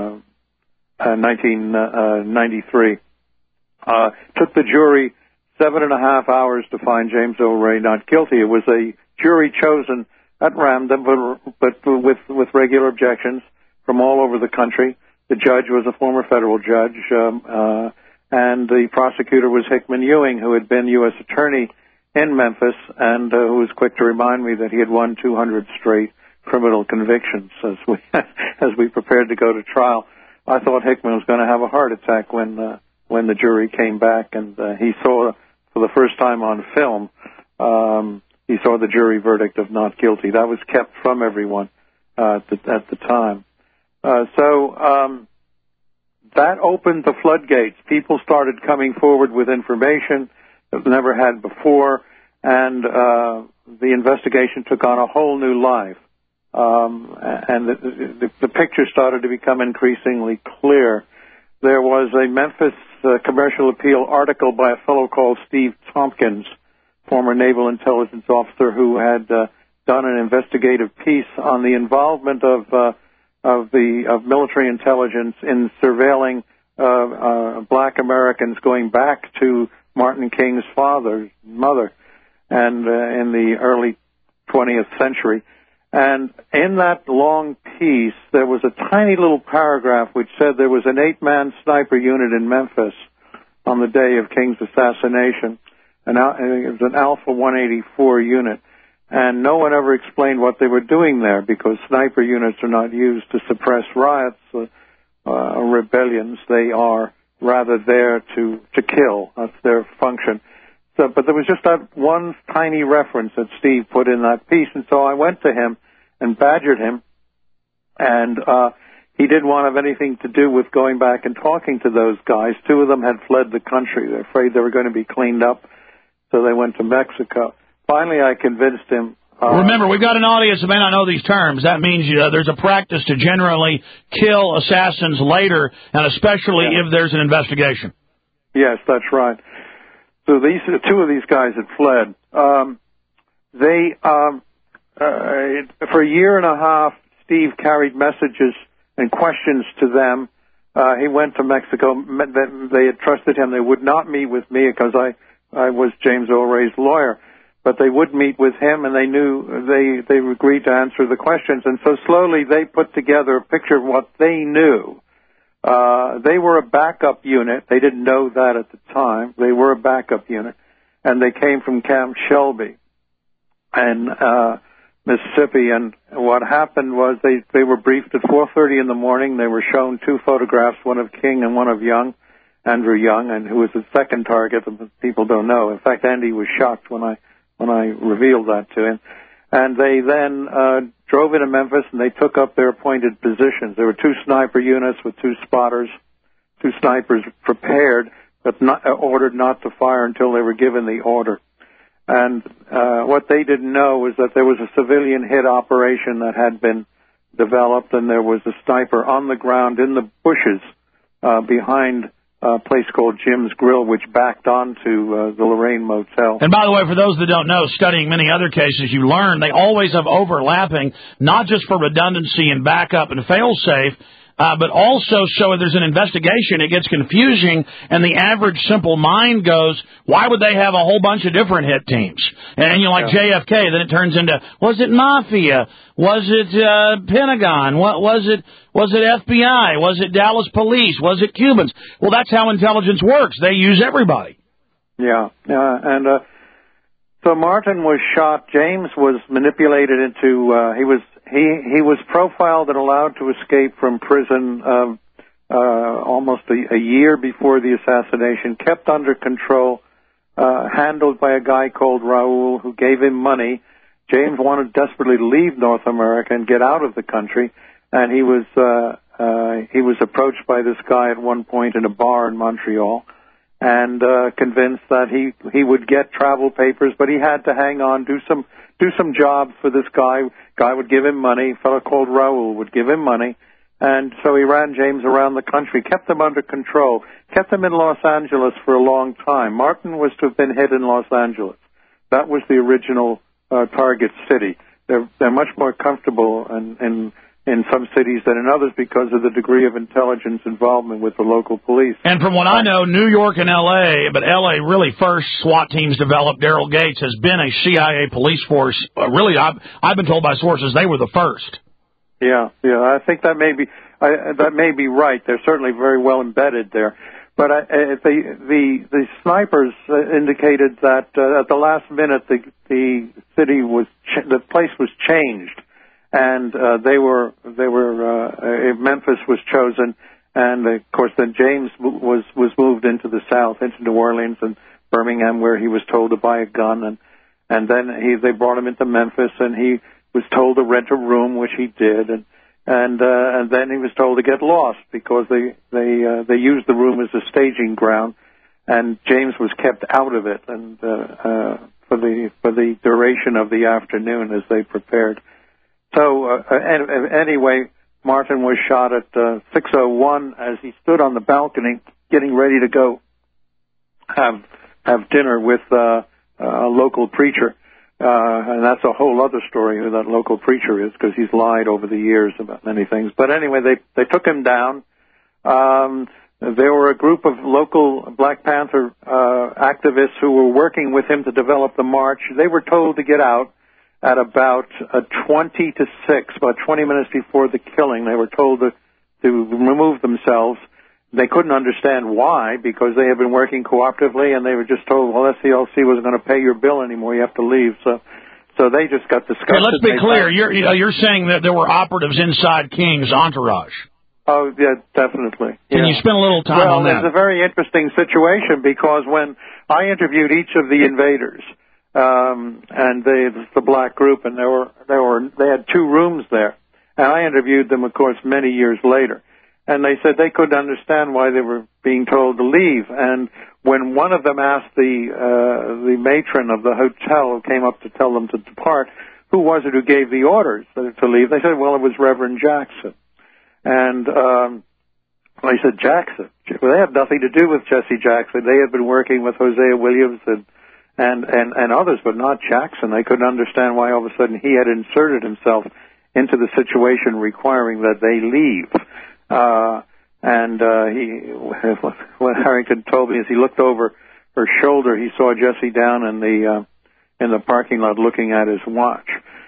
ninety-three. Uh, took the jury seven and a half hours to find James Earl Ray not guilty. It was a jury chosen at random, but, but with, with regular objections from all over the country. The judge was a former federal judge, um, uh, and the prosecutor was Hickman Ewing, who had been U S attorney in Memphis, and uh, who was quick to remind me that he had won two hundred straight criminal convictions as we as we prepared to go to trial. I thought Hickman was going to have a heart attack when uh, when the jury came back, and uh, he saw for the first time on film um, he saw the jury verdict of not guilty. That was kept from everyone uh, at, the, at the time. Uh, so um, that opened the floodgates. People started coming forward with information that never had before, and uh, the investigation took on a whole new life. Um, and the, the, the picture started to become increasingly clear. There was a Memphis uh, Commercial Appeal article by a fellow called Steve Tompkins, former naval intelligence officer, who had uh, done an investigative piece on the involvement of uh, of the of military intelligence in surveilling uh, uh, black Americans going back to Martin King's father, mother, and uh, in the early twentieth century. And in that long piece, there was a tiny little paragraph which said there was an eight-man sniper unit in Memphis on the day of King's assassination. And it was an Alpha one eighty-four unit. And no one ever explained what they were doing there, because sniper units are not used to suppress riots or uh, rebellions. They are rather there to, to kill. That's their function. So, but there was just that one tiny reference that Steve put in that piece, and so I went to him and badgered him, and uh, he didn't want to have anything to do with going back and talking to those guys. Two of them had fled the country. They're afraid they were going to be cleaned up, so they went to Mexico. Finally, I convinced him. Uh, Remember, we've got an audience that may not know these terms. That means uh, there's a practice to generally kill assassins later, and especially yeah. if there's an investigation. Yes, that's right. So these two of these guys had fled. Um, they um, uh, for a year and a half, Steve carried messages and questions to them. Uh, he went to Mexico. They had trusted him. They would not meet with me because I I was James Earl Ray's lawyer, but they would meet with him, and they knew they they agreed to answer the questions. And so slowly they put together a picture of what they knew. Uh, they were a backup unit. They didn't know that at the time. They were a backup unit, and they came from Camp Shelby in uh, Mississippi. And what happened was they, they were briefed at four thirty in the morning. They were shown two photographs, one of King and one of Young, Andrew Young, and who was the second target that people don't know. In fact, Andy was shocked when I when I revealed that to him. And they then uh, drove into Memphis, and they took up their appointed positions. There were two sniper units with two spotters, two snipers prepared, but not, uh, ordered not to fire until they were given the order. And uh, what they didn't know was that there was a civilian hit operation that had been developed, and there was a sniper on the ground in the bushes uh, behind a place called Jim's Grill, which backed onto uh, the Lorraine Motel. And by the way, for those that don't know, studying many other cases, you learn they always have overlapping, not just for redundancy and backup and fail-safe, uh, but also so if there's an investigation, it gets confusing, and the average simple mind goes, why would they have a whole bunch of different hit teams? And you know, like yeah. J F K, then it turns into, was it Mafia? Was it uh, Pentagon? What was it? Was it F B I? Was it Dallas Police? Was it Cubans? Well, that's how intelligence works. They use everybody. Yeah, yeah, and uh, so Martin was shot. James was manipulated into. Uh, he was he he was profiled and allowed to escape from prison uh, uh, almost a, a year before the assassination. Kept under control, uh, handled by a guy called Raul who gave him money. James wanted desperately to leave North America and get out of the country, and he was uh, uh, he was approached by this guy at one point in a bar in Montreal, and uh, convinced that he he would get travel papers, but he had to hang on, do some do some jobs for this guy. Guy would give him money. A fellow called Raul would give him money, and so he ran James around the country, kept him under control, kept him in Los Angeles for a long time. Martin was to have been hit in Los Angeles. That was the original uh, target city. They're they're much more comfortable in, in in some cities than in others because of the degree of intelligence involvement with the local police. And from what I know, New York and L A, but L A really first SWAT teams developed. Daryl Gates has been a C I A police force. Uh, really, I've, I've been told by sources they were the first. Yeah, yeah, I think that may be I, that may be right. They're certainly very well embedded there. But I, uh, the the the snipers uh, indicated that uh, at the last minute the the city was ch- the place was changed, and uh, they were they were uh, Memphis was chosen, and of course then James was was moved into the south, into New Orleans and Birmingham, where he was told to buy a gun, and and then he they brought him into Memphis, and he was told to rent a room, which he did, and. And uh, and then he was told to get lost because they they uh, they used the room as a staging ground, and James was kept out of it and uh, uh, for the for the duration of the afternoon as they prepared. So uh, anyway, Martin was shot at uh, six oh one as he stood on the balcony getting ready to go have have dinner with uh, a local preacher. Uh, and that's a whole other story who that local preacher is, because he's lied over the years about many things. But anyway, they they took him down. Um, there were a group of local Black Panther uh, activists who were working with him to develop the march. They were told to get out at about uh, twenty to six, about twenty minutes before the killing. They were told to to remove themselves. They couldn't understand why, because they had been working cooperatively, and they were just told, well, S C L C wasn't going to pay your bill anymore. You have to leave. So, so they just got disgusted. Hey, let's be clear. You're you're saying that there were operatives inside King's entourage. Oh, yeah, definitely. Can yeah. you spend a little time well, on that? Well, it's a very interesting situation because when I interviewed each of the invaders, um, and they, the black group, and there were there were they had two rooms there, and I interviewed them, of course, many years later. And they said they couldn't understand why they were being told to leave. And when one of them asked the uh, the matron of the hotel who came up to tell them to depart, who was it who gave the orders to leave, they said, well, it was Reverend Jackson. And um, I said, Jackson? Well, they had nothing to do with Jesse Jackson. They had been working with Hosea Williams and, and, and, and others, but not Jackson. They couldn't understand why all of a sudden he had inserted himself into the situation requiring that they leave. Uh, and, uh, he, what Harrington told me is he looked over her shoulder, he saw Jesse down in the, uh, in the parking lot looking at his watch.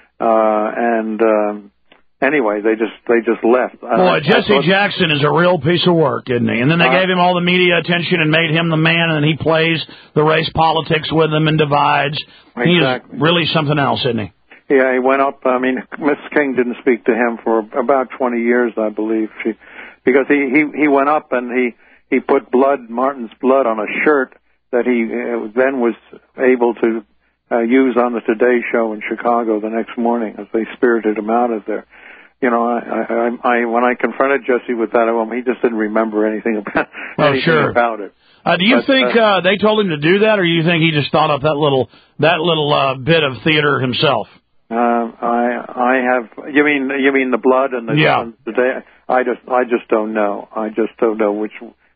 Uh, and, um, anyway, they just, they just left. Boy, Jesse thought, Jackson is a real piece of work, isn't he? And then they uh, gave him all the media attention and made him the man, and he plays the race politics with them and divides. Exactly. He is really something else, isn't he? Yeah, he went up. I mean, Miss King didn't speak to him for about twenty years, I believe, she, because he, he, he went up and he, he put blood, Martin's blood, on a shirt that he uh, then was able to uh, use on the Today Show in Chicago the next morning as they spirited him out of there. You know, I, I, I when I confronted Jesse with that, well, he just didn't remember anything about, oh, anything sure. about it. Uh, do you but, think uh, uh, they told him to do that, or do you think he just thought up that little that little uh, bit of theater himself? Uh, I I have you mean you mean the blood and the yeah. the day I just I just don't know I just don't know which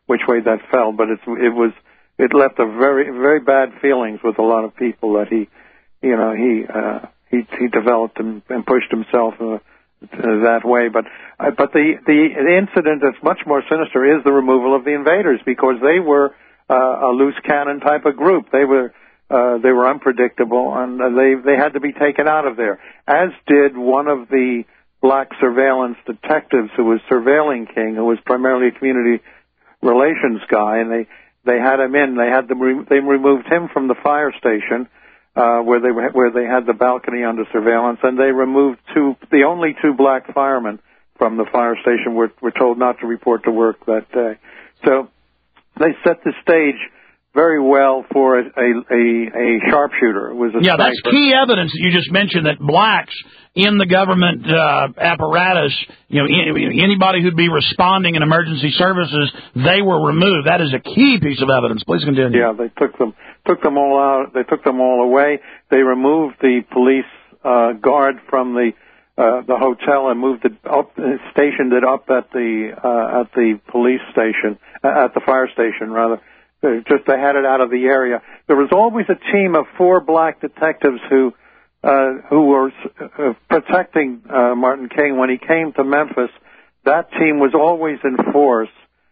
which way that fell, but it's, it was, it left a very, very bad feelings with a lot of people that he, you know, he, uh, he, he developed and, and pushed himself, uh, that way. But, uh, but the, the, the incident that's much more sinister is the removal of the invaders, because they were, uh, a loose cannon type of group. They were, uh, they were unpredictable, and uh, they, they had to be taken out of there, as did one of the black surveillance detectives who was surveilling King, who was primarily a community relations guy, and they, they had him in. They had them, re- they removed him from the fire station, uh, where they were, where they had the balcony under surveillance, and they removed two, the only two black firemen from the fire station were, were told not to report to work that day. So they set the stage very well for a, a, a, a sharpshooter. It was a yeah, sniper. That's key evidence that you just mentioned, that blacks in the government uh, apparatus, you know, anybody who'd be responding in emergency services, they were removed. That is a key piece of evidence. Please continue. Yeah, they took them took them all out. They took them all away. They removed the police uh, guard from the uh, the hotel and moved it up, stationed it up at the uh, at the police station, uh, at the fire station rather. They just they had it out of the area. There was always a team of four black detectives who. Uh, who were uh, protecting uh, Martin King when he came to Memphis. That team was always in force.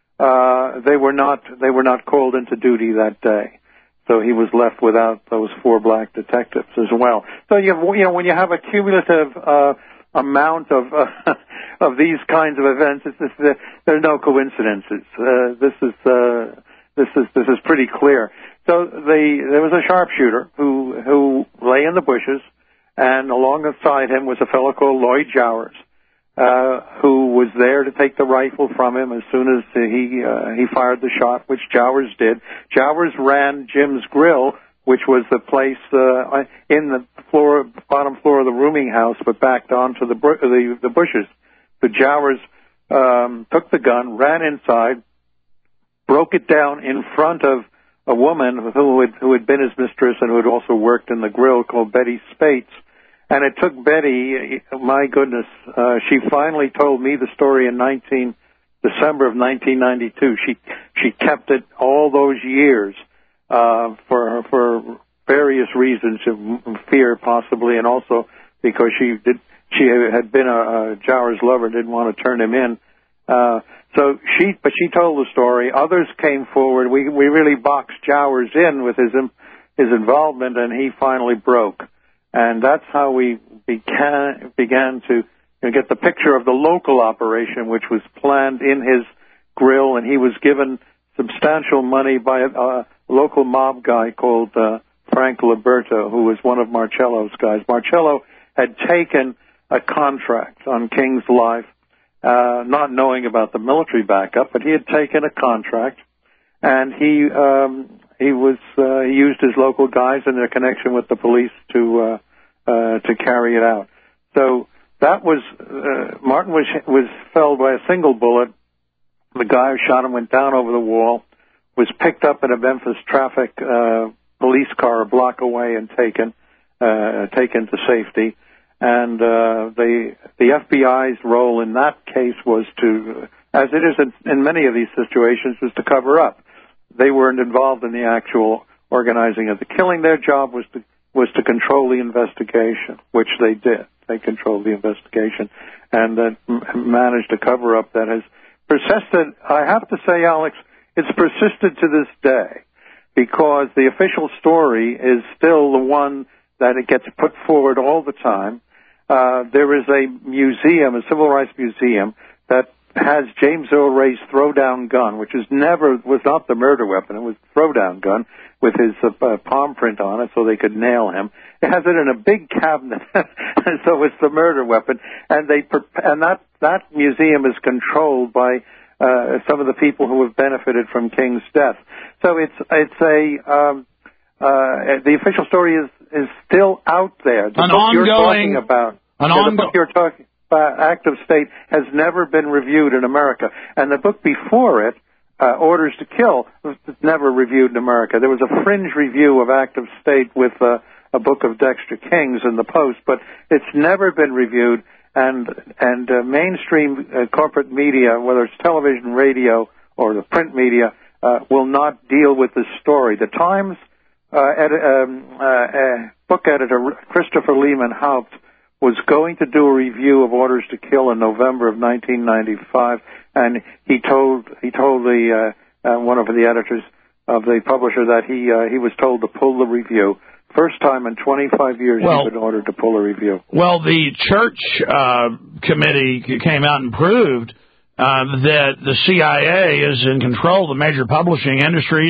Uh, they were not they were not called into duty that day, so he was left without those four black detectives as well. So you have, you know, when you have a cumulative uh, amount of uh, of these kinds of events, it's, it's, there are no coincidences. Uh, this is uh, this is this is pretty clear. So they, there was a sharpshooter who who lay in the bushes. And alongside him was a fellow called Lloyd Jowers, uh, who was there to take the rifle from him as soon as he uh, he fired the shot, which Jowers did. Jowers ran Jim's Grill, which was the place uh, in the floor, bottom floor of the rooming house, but backed onto the the, the bushes. So Jowers um, took the gun, ran inside, broke it down in front of a woman who had, who had been his mistress and who had also worked in the grill, called Betty Spates. And it took Betty, my goodness, uh, she finally told me the story in nineteen December of nineteen ninety-two. She she kept it all those years uh, for for various reasons, fear possibly, and also because she did she had been a, a Jowers lover, didn't want to turn him in. Uh, so she, but she told the story. Others came forward. We we really boxed Jowers in with his his involvement, and he finally broke. And that's how we began began to you know, get the picture of the local operation, which was planned in his grill, and he was given substantial money by a, a local mob guy called uh, Frank Liberto, who was one of Marcello's guys. Marcello had taken a contract on King's life, uh, not knowing about the military backup, but he had taken a contract, and he um, he was uh, he used his local guys and their connection with the police to uh, uh, to carry it out. So that was uh, Martin was was felled by a single bullet. The guy who shot him went down over the wall, was picked up in a Memphis traffic uh, police car a block away and taken uh, taken to safety. And uh, the the F B I's role in that case was to, as it is in, in many of these situations, was to cover up. They weren't involved in the actual organizing of the killing. Their job was to was to control the investigation, which they did. They controlled the investigation and uh, m- managed a cover up that has persisted. I have to say, Alex, it's persisted to this day, because the official story is still the one that it gets put forward all the time. Uh, there is a museum, a civil rights museum, that has James Earl Ray's throwdown gun, which is never, was not the murder weapon, it was the throwdown gun with his uh, palm print on it so they could nail him. It has it in a big cabinet, and so it's the murder weapon. And they, and that, that museum is controlled by uh, some of the people who have benefited from King's death. So it's, it's a, um, uh, the official story is, is still out there. The an book ongoing, you're talking about, an yeah, ongo- the book you're talking about, Act of State, has never been reviewed in America. And the book before it, uh, Orders to Kill, was never reviewed in America. There was a fringe review of Act of State with uh, a book of Dexter King's in the Post, but it's never been reviewed. And and uh, mainstream uh, corporate media, whether it's television, radio, or the print media uh, will not deal with this story. The Times uh, edi- um, uh, uh, book editor Christopher Lehman Haupt was going to do a review of Orders to Kill in November of nineteen ninety-five, and he told he told the uh, uh, one of the editors of the publisher that he uh, he was told to pull the review. First time in twenty-five years well, he's been ordered to pull a review. Well, the church uh, committee came out and proved uh, that the C I A is in control of the major publishing industries,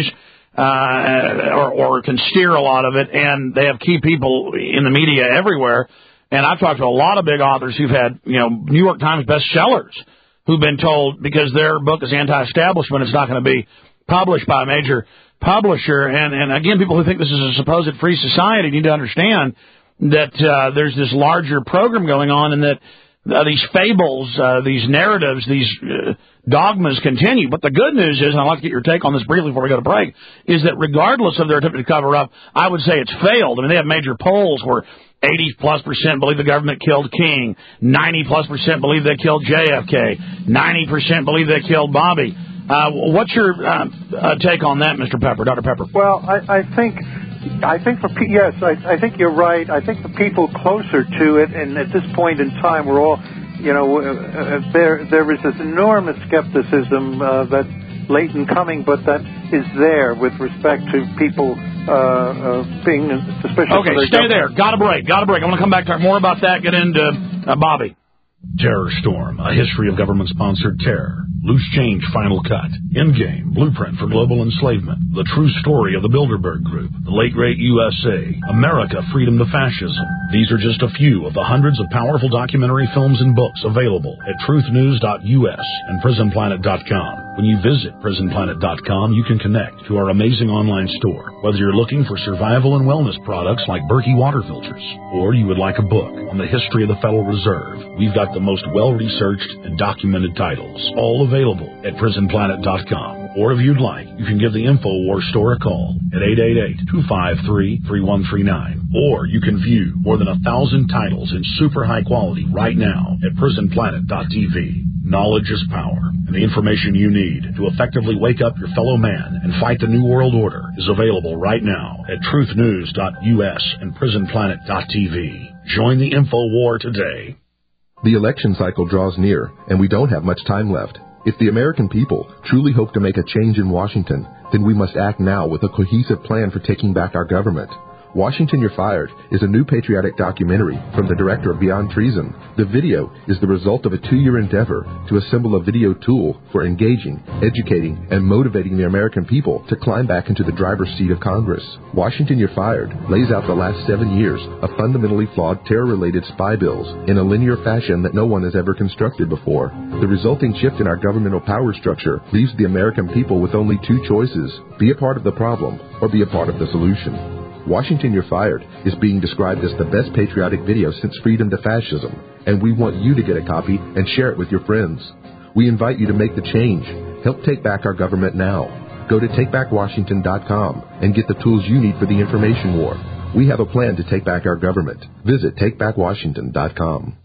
uh, or, or can steer a lot of it, and they have key people in the media everywhere. And I've talked to a lot of big authors who've had, you know, New York Times bestsellers who've been told because their book is anti-establishment, it's not going to be published by a major publisher. And, and again, people who think this is a supposed free society need to understand that uh, there's this larger program going on, and that uh, these fables, uh, these narratives, these uh, dogmas continue. But the good news is, and I'd like to get your take on this briefly before we go to break, is that regardless of their attempt to cover up, I would say it's failed. I mean, they have major polls where eighty plus percent believe the government killed King, ninety plus percent believe they killed J F K, ninety percent believe they killed Bobby. Uh, what's your uh, uh, take on that, Mister Pepper, Doctor Pepper? Well, I, I think, I think for yes, I, I think you're right. I think the people closer to it, and at this point in time, we're all, you know, uh, there there is this enormous skepticism uh, that's late in coming, but that is there with respect to people uh, uh, being suspicious. Okay, of their stay government. there. Got a break. Got a break. I want to come back to talk more about that. Get into uh, Bobby. Terror Storm, a history of government-sponsored terror. Loose Change Final Cut. Endgame, Blueprint for Global Enslavement. The True Story of the Bilderberg Group. The Late Great U S A. America, Freedom to Fascism. These are just a few of the hundreds of powerful documentary films and books available at truth news dot U S and prison planet dot com. When you visit prison planet dot com, you can connect to our amazing online store. Whether you're looking for survival and wellness products like Berkey water filters, or you would like a book on the history of the Federal Reserve, we've got the most well-researched and documented titles, all available at prison planet dot com. Or if you'd like, you can give the InfoWars store a call at eight eight eight, two five three, three one three nine. Or you can view more than a thousand titles in super high quality right now at prison planet dot T V. Knowledge is power, and the information you need to effectively wake up your fellow man and fight the New World Order is available right now at truth news dot U S and prison planet dot T V. Join the info war today. The election cycle draws near, and we don't have much time left. If the American people truly hope to make a change in Washington, then we must act now with a cohesive plan for taking back our government. Washington, You're Fired is a new patriotic documentary from the director of Beyond Treason. The video is the result of a two-year endeavor to assemble a video tool for engaging, educating, and motivating the American people to climb back into the driver's seat of Congress. Washington, You're Fired lays out the last seven years of fundamentally flawed terror-related spy bills in a linear fashion that no one has ever constructed before. The resulting shift in our governmental power structure leaves the American people with only two choices: be a part of the problem or be a part of the solution. Washington, You're Fired is being described as the best patriotic video since Freedom to Fascism, and we want you to get a copy and share it with your friends. We invite you to make the change. Help take back our government now. Go to take back washington dot com and get the tools you need for the information war. We have a plan to take back our government. Visit take back washington dot com.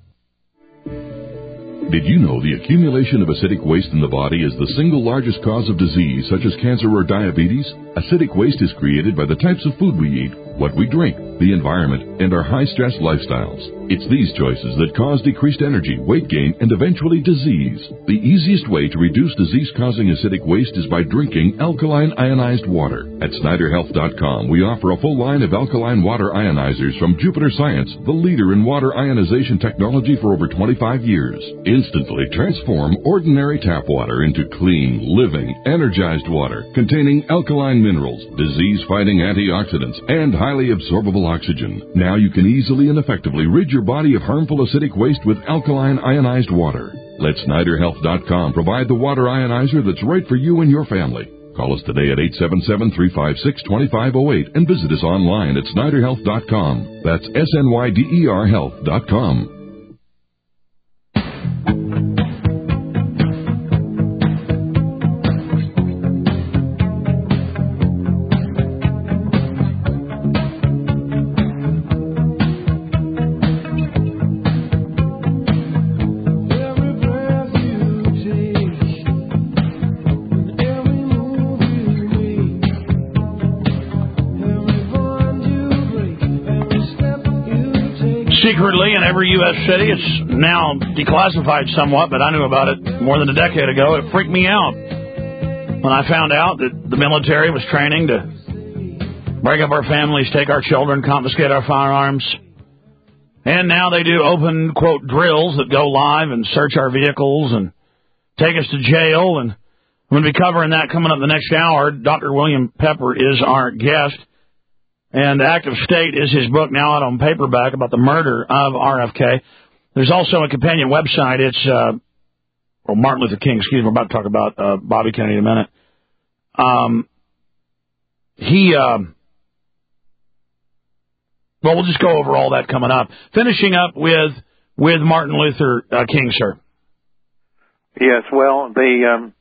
Did you know the accumulation of acidic waste in the body is the single largest cause of disease such as cancer or diabetes? Acidic waste is created by the types of food we eat, what we drink, the environment, and our high-stress lifestyles. It's these choices that cause decreased energy, weight gain, and eventually disease. The easiest way to reduce disease-causing acidic waste is by drinking alkaline ionized water. At Snyder Health dot com, we offer a full line of alkaline water ionizers from Jupiter Science, the leader in water ionization technology for over twenty-five years. Instantly transform ordinary tap water into clean, living, energized water containing alkaline minerals, disease-fighting antioxidants, and highly absorbable oxygen. Now you can easily and effectively rid your body of harmful acidic waste with alkaline ionized water. Let Snyder Health dot com provide the water ionizer that's right for you and your family. Call us today at eight seven seven, three five six, two five zero eight and visit us online at Snyder Health dot com. That's S N Y D E R Health dot com. secretly in every U S city. It's now declassified somewhat, but I knew about it more than a decade ago. It freaked me out when I found out that the military was training to break up our families, take our children, confiscate our firearms. And now they do open, quote, drills that go live and search our vehicles and take us to jail. And I'm going to be covering that coming up the next hour. Doctor William Pepper is our guest. And Act of State is his book, now out on paperback, about the murder of R F K. There's also a companion website. It's, uh, well, Martin Luther King, excuse me, we're about to talk about uh, Bobby Kennedy in a minute. Um, he, um, well, we'll just go over all that coming up. Finishing up with with Martin Luther uh, King, sir. Yes, well, the, um,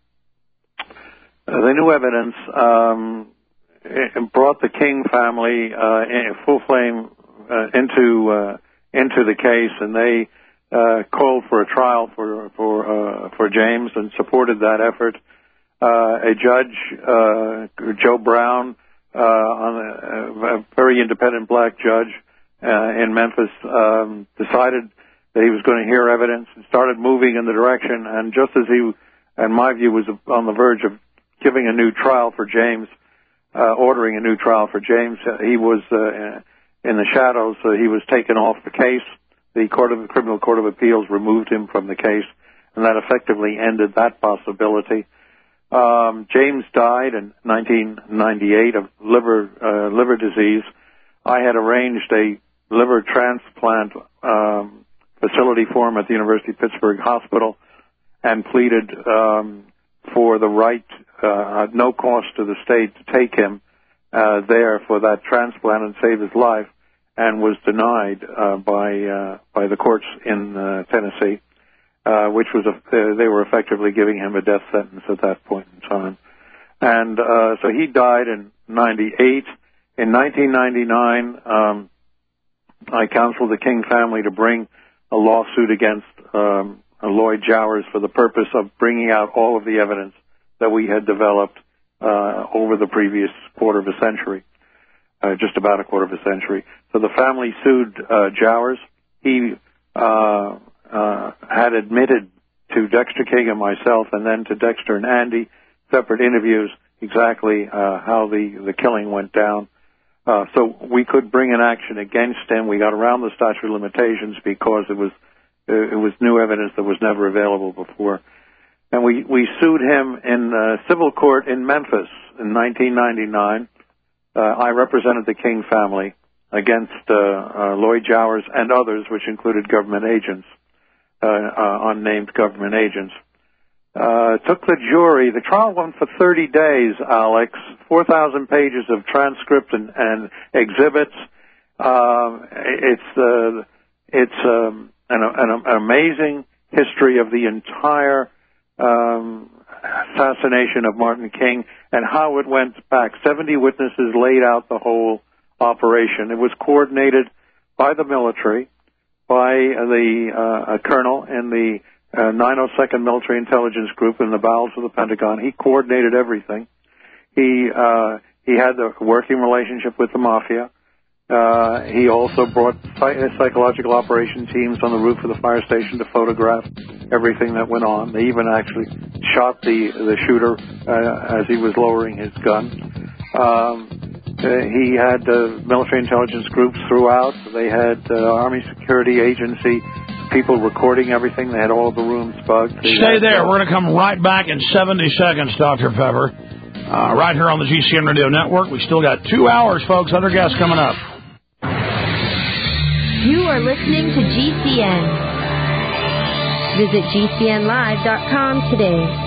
the new evidence... Um, It brought the King family uh, in full flame uh, into uh, into the case, and they uh, called for a trial for for uh, for James and supported that effort. Uh, a judge, uh, Joe Brown, uh, on a, a very independent black judge uh, in Memphis, um, decided that he was going to hear evidence and started moving in the direction. And just as he, in my view, was on the verge of giving a new trial for James. Uh, ordering a new trial for James. Uh, he was uh, in the shadows. Uh, he was taken off the case. The Court of the Criminal Court of Appeals removed him from the case, and that effectively ended that possibility. Um, James died in nineteen ninety-eight of liver uh, liver disease. I had arranged a liver transplant um, facility for him at the University of Pittsburgh Hospital, and pleaded um, for the right. Uh, at no cost to the state to take him uh, there for that transplant and save his life, and was denied uh, by uh, by the courts in uh, Tennessee, uh, which was a, they were effectively giving him a death sentence at that point in time. And uh, so he died in ninety-eight. In nineteen ninety-nine, um, I counseled the King family to bring a lawsuit against um, Lloyd Jowers for the purpose of bringing out all of the evidence that we had developed uh, over the previous quarter of a century, uh, just about a quarter of a century. So the family sued uh, Jowers. He uh, uh, had admitted to Dexter King and myself, and then to Dexter and Andy, separate interviews, exactly uh, how the, the killing went down. Uh, so we could bring an action against him. We got around the statute of limitations because it was it was new evidence that was never available before. And we, we sued him in uh, civil court in Memphis in nineteen ninety-nine. Uh, I represented the King family against uh, uh, Lloyd Jowers and others, which included government agents, uh, uh, unnamed government agents. Uh, took the jury. The trial went for thirty days, Alex, four thousand pages of transcript and, and exhibits. Uh, it's uh, it's um, an, an amazing history of the entire Um, assassination of Martin King and how it went back. seventy witnesses laid out the whole operation. It was coordinated by the military, by the uh, a colonel in the uh, nine oh second Military Intelligence Group in the bowels of the Pentagon. He coordinated everything. He uh, he had a working relationship with the mafia. Uh, he also brought psych- psychological operation teams on the roof of the fire station to photograph everything that went on. They even actually shot the the shooter uh, as he was lowering his gun. Um, uh, he had uh, military intelligence groups throughout. They had uh, Army Security Agency people recording everything. They had all of the rooms bugged. They Stay had, there. Uh, We're going to come right back in seventy seconds, Doctor Pepper. Uh, right here on the G C N Radio Network. We still got two hours, folks. Other guests coming up. You are listening to G C N. Visit G C N live dot com today.